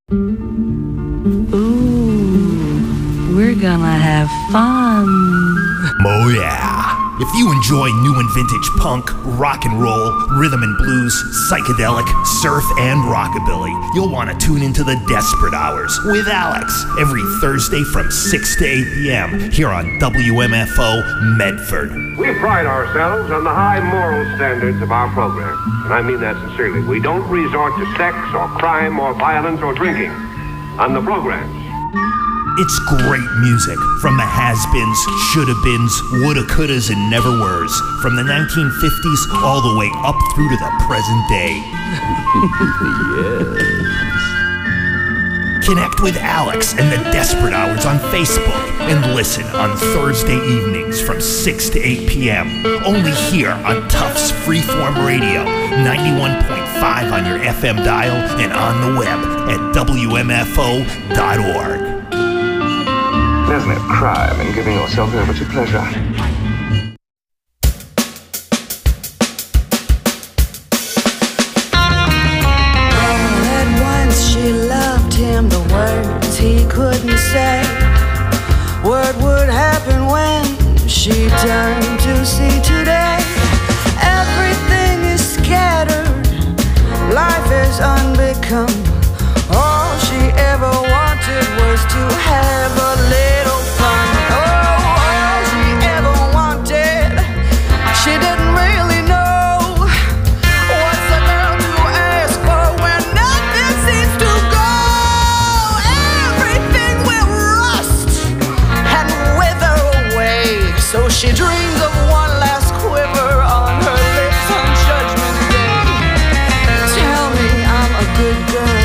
Ooh, we're gonna have fun. Oh yeah. If you enjoy new and vintage punk, rock and roll, rhythm and blues, psychedelic, surf, and rockabilly, you'll want to tune into the Desperate Hours with Alex every Thursday from 6 to 8 p.m. here on WMFO Medford. We pride ourselves on the high moral standards of our program, and I mean that sincerely. We don't resort to sex or crime or violence or drinking on the programs. It's great music from the has-beens, shoulda-beens, woulda, couldas, and never-weres, from the 1950s all the way up through to the present day. Yes. Connect with Alex and the Desperate Hours on Facebook and listen on Thursday evenings from 6 to 8 p.m. Only here on Tufts Freeform Radio, 91.5 on your FM dial and on the web at WMFO.org. There's no crime in giving yourself over to pleasure. All at once she loved him, the words he couldn't say. What would happen when she turned to see today? Everything is scattered, life is unbecome. All she ever wanted was to have a little fun. Oh, all she ever wanted, she didn't really know. What's a girl to ask for when nothing seems to go? Everything will rust and wither away. So she dreams of one last quiver on her lips on Judgment Day. Tell me I'm a good girl.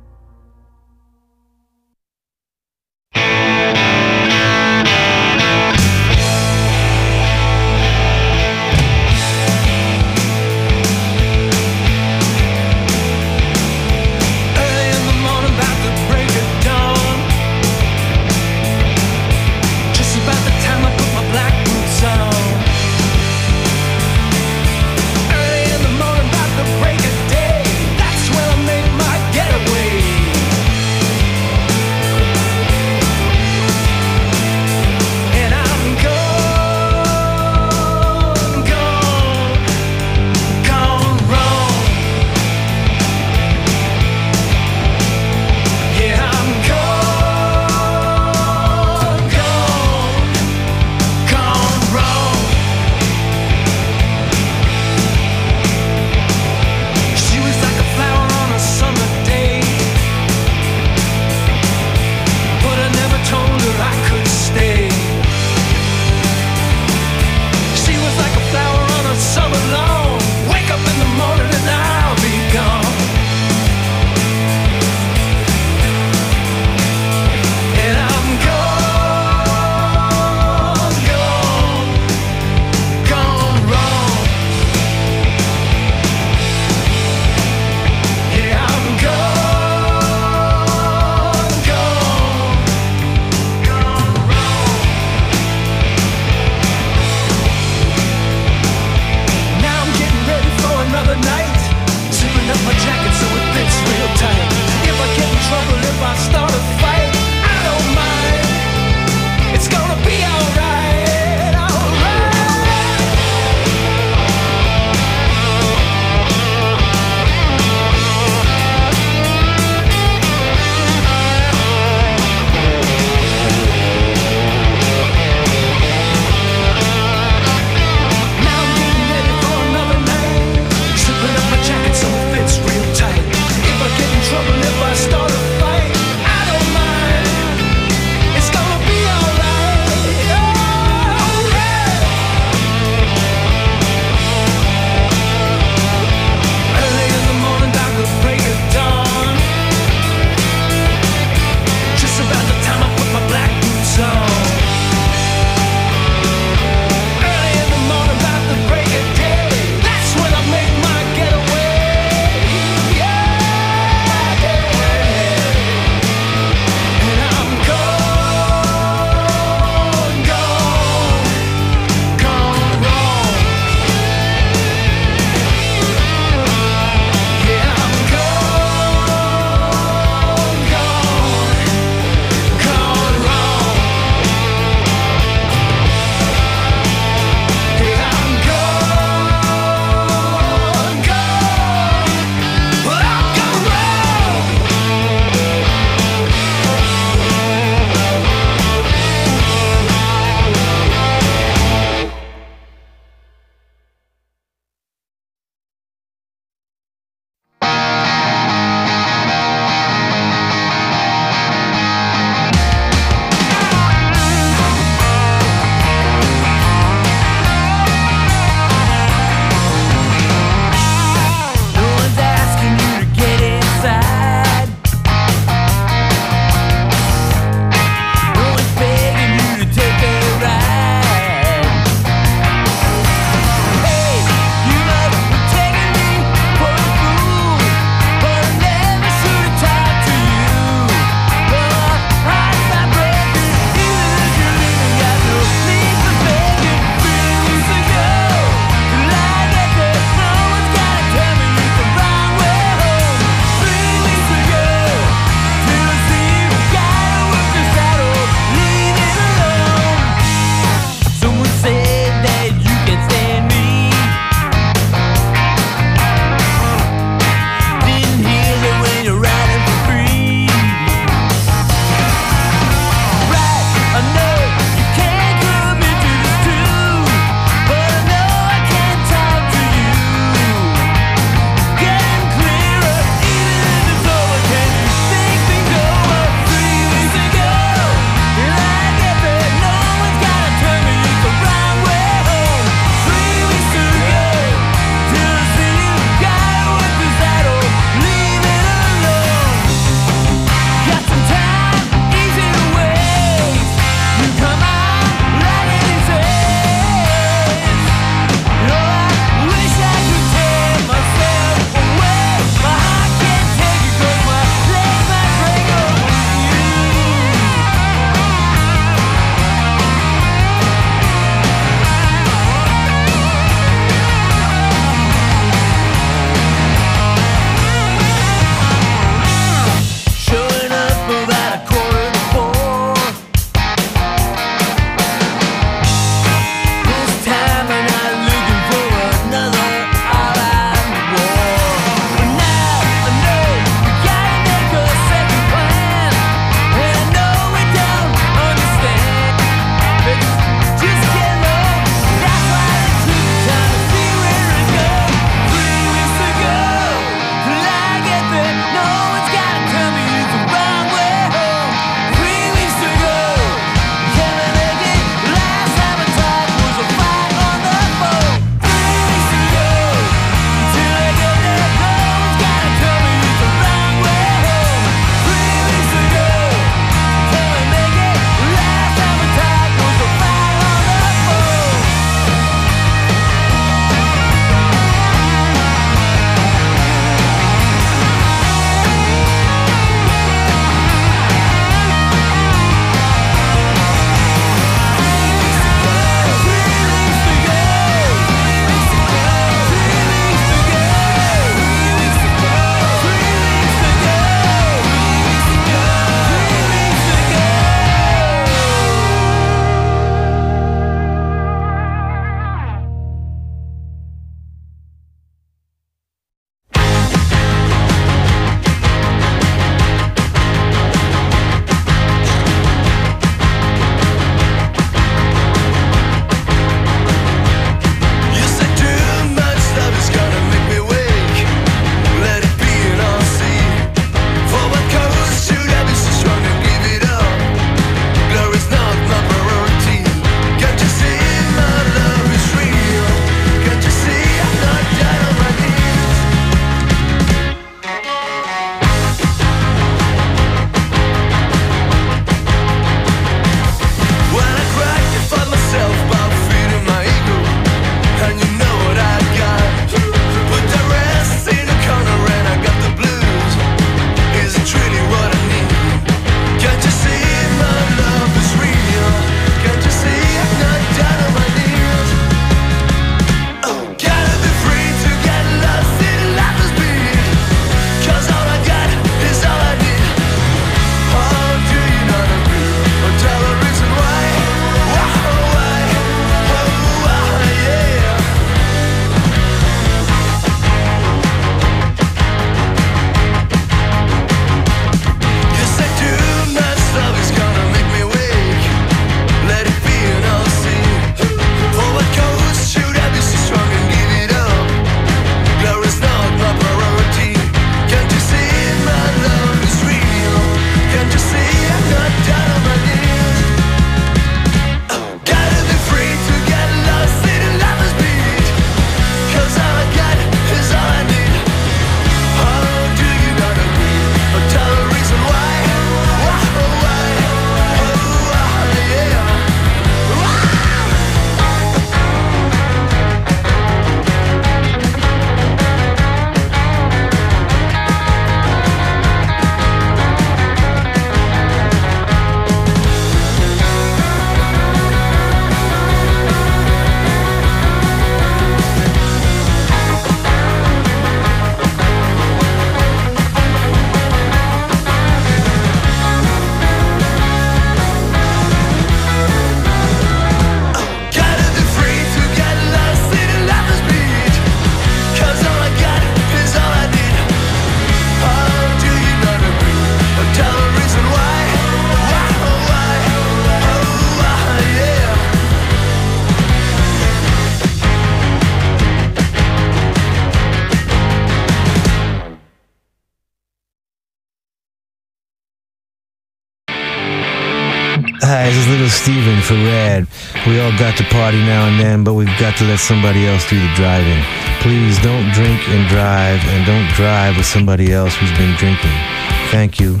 Steven for Rad. We all got to party now and then, but we've got to let somebody else do the driving. Please don't drink and drive, and don't drive with somebody else who's been drinking. Thank you.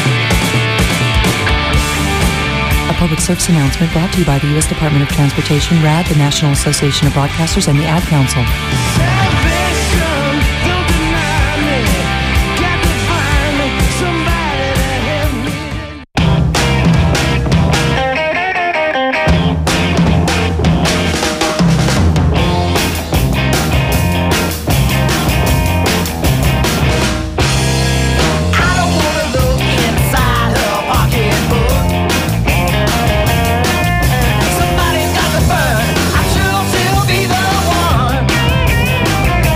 A public service announcement brought to you by the U.S. Department of Transportation, RAD, the National Association of Broadcasters, and the Ad Council. Somebody's got the bird. I sure will be the one.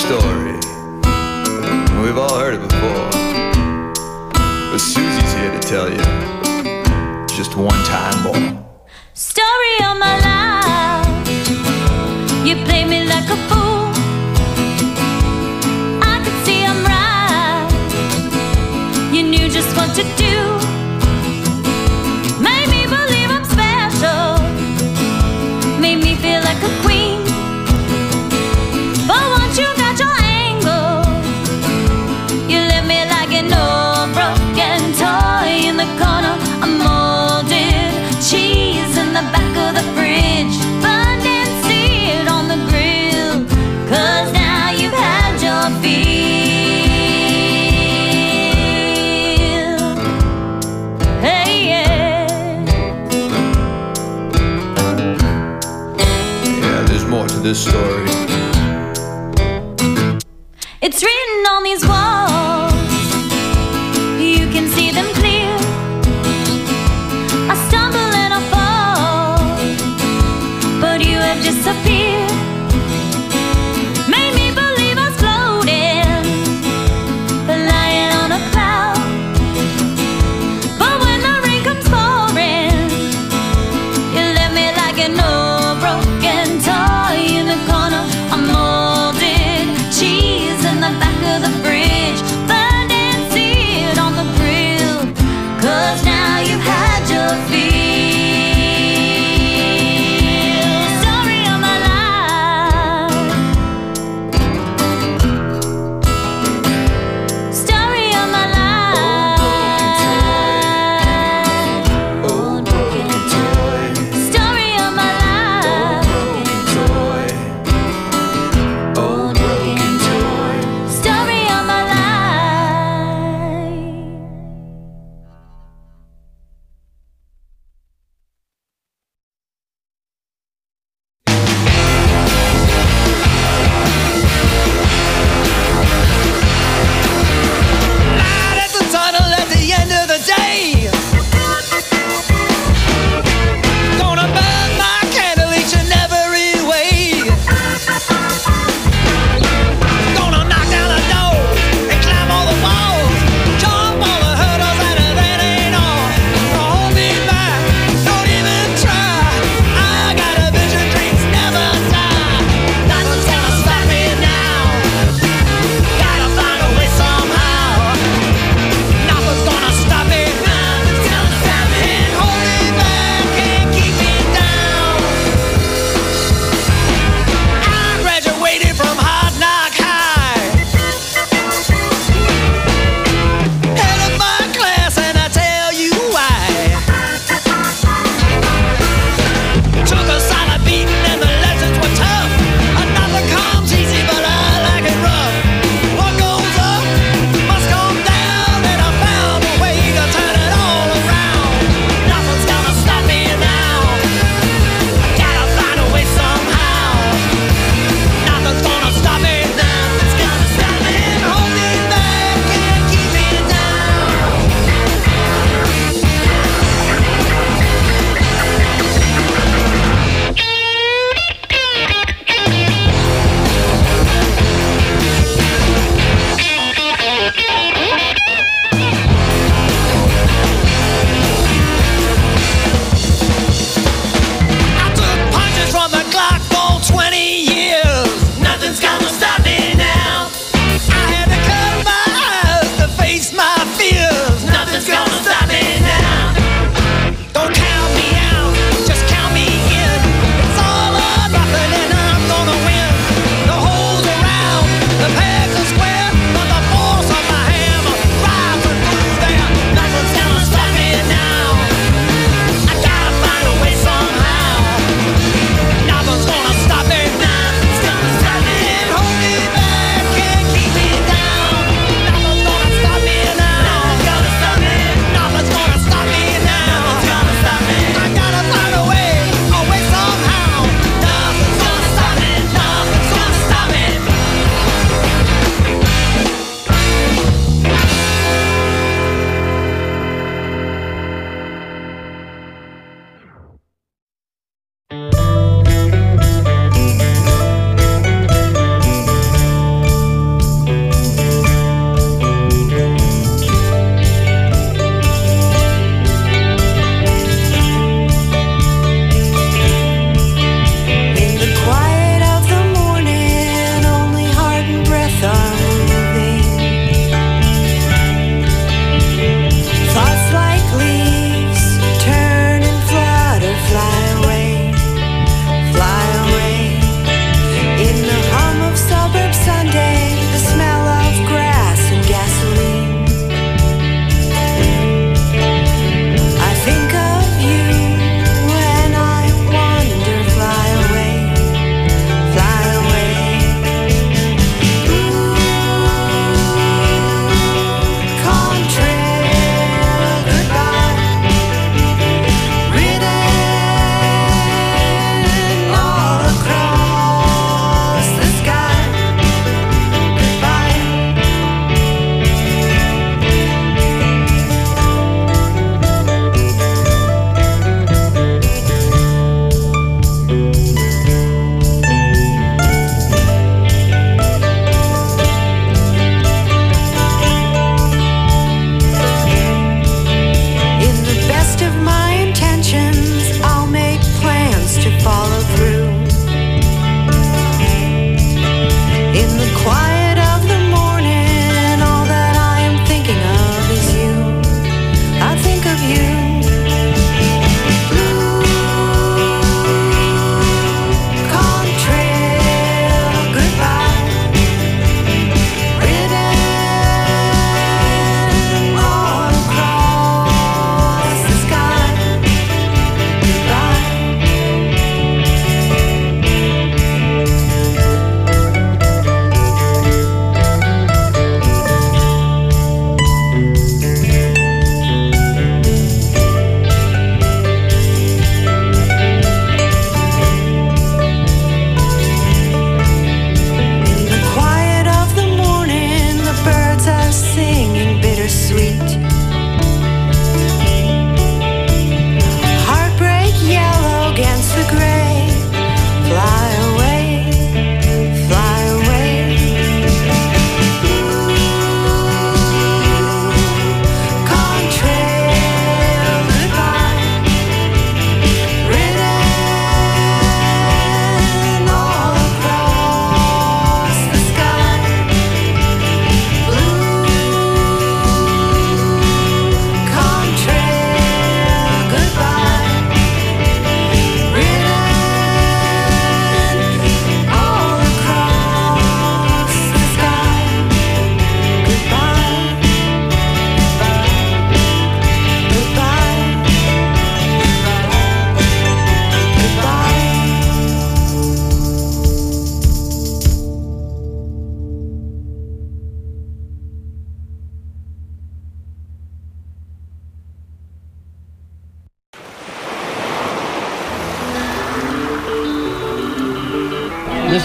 story. We've all heard it before, but Susie's here to tell you just one time more. Story of my life. You play me like a fool. I could see I'm right. You knew just what to do. Made me believe I'm special. Made me feel like a queen. But once you got your angle, you left me like an old broken toy in the corner. A molded cheese in the back of the fridge, burned and seared on the grill. 'Cause now you've had your fill. Hey, yeah. Yeah, there's more to this story. It's written on these walls. You can see them clear. I stumble and I fall, but you have disappeared. Made me believe I was floating, lying on a cloud. But when the rain comes pouring, you left me like an old broken toy in the corner. A molded cheese in the back of the fridge, burned and seared on the grill. 'Cause now you've had your fill. Story of my life.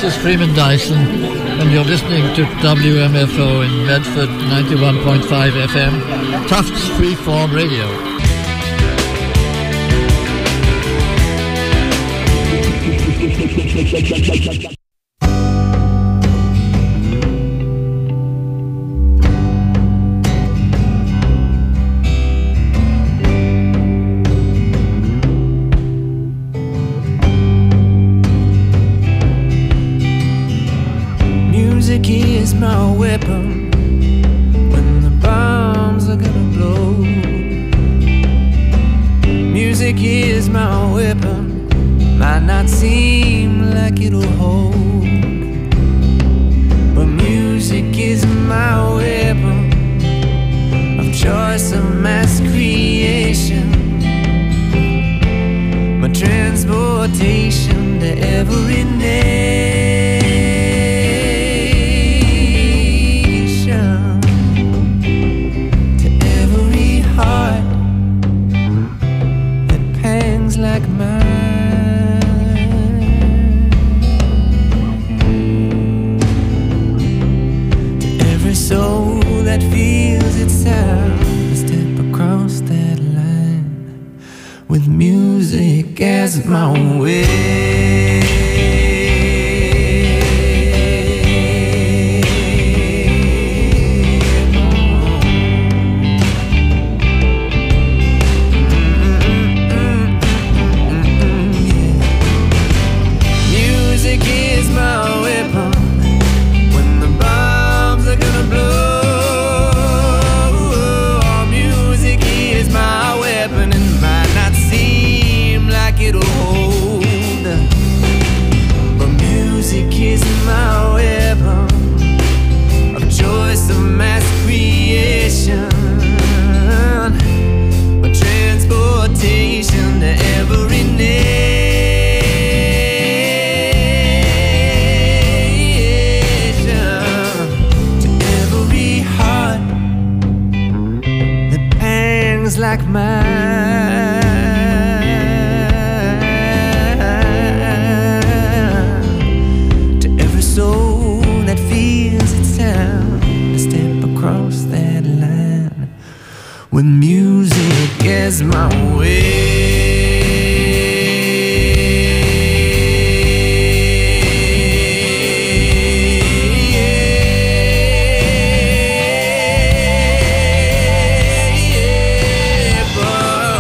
This is Freeman Dyson, and you're listening to WMFO in Medford, 91.5 FM, Tufts Freeform Radio. Music is my weapon when the bombs are gonna blow. Music is my weapon, might not seem like it'll hold, but music is my weapon of choice, of mass creation, my transportation to every nation. Like mine, to every soul that feels itself a step across that line, with music as my way. Like mine, to every soul that feels itself to step across that line, with music as my way. But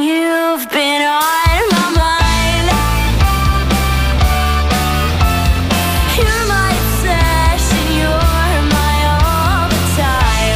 You've been on my mind. You're my obsession, you're my all the time.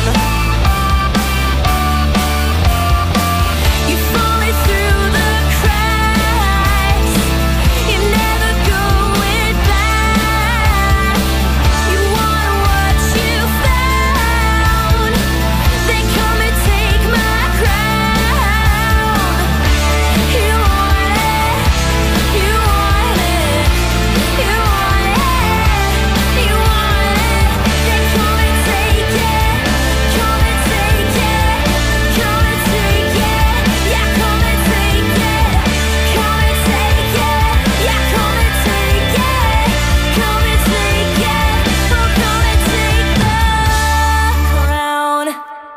You fall through the cracks, you never going back. You want what you found, then come and take my crown. You want it, you want it, you want it, you want it. Then come and take it, come and take it, come and take it. Yeah, come and take it, come and take it. Yeah, come and take it, come and take it. Oh, come and take the crown.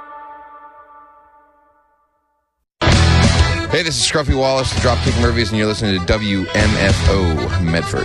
Hey, this is Scruffy Wallace, the Dropkick Murphys, and you're listening to WMFO Medford.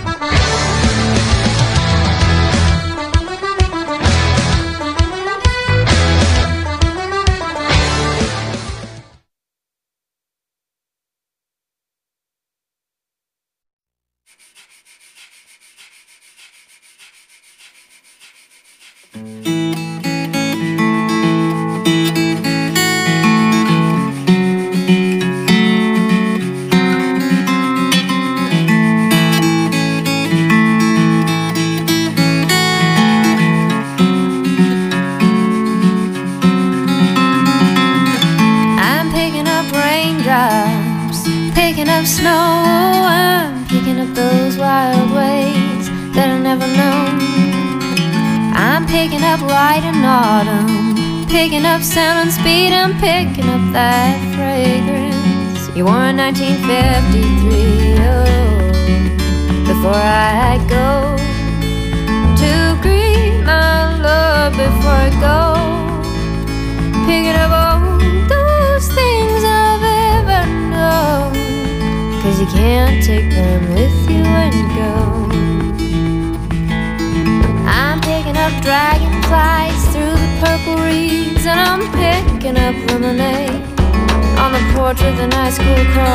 I'm picking up raindrops, picking up snow. I'm picking up those wild ways that I never known. I'm picking up light and autumn, picking up sound and speed. I'm picking up that fragrance you wore in 1953. Oh, before I go to greet my love, before I go, picking up all those things I've ever known, 'cause you can't take them with you when you go. I'm picking up dragonflies through the purple reeds, and I'm picking up lemonade on the porch with an ice cool car.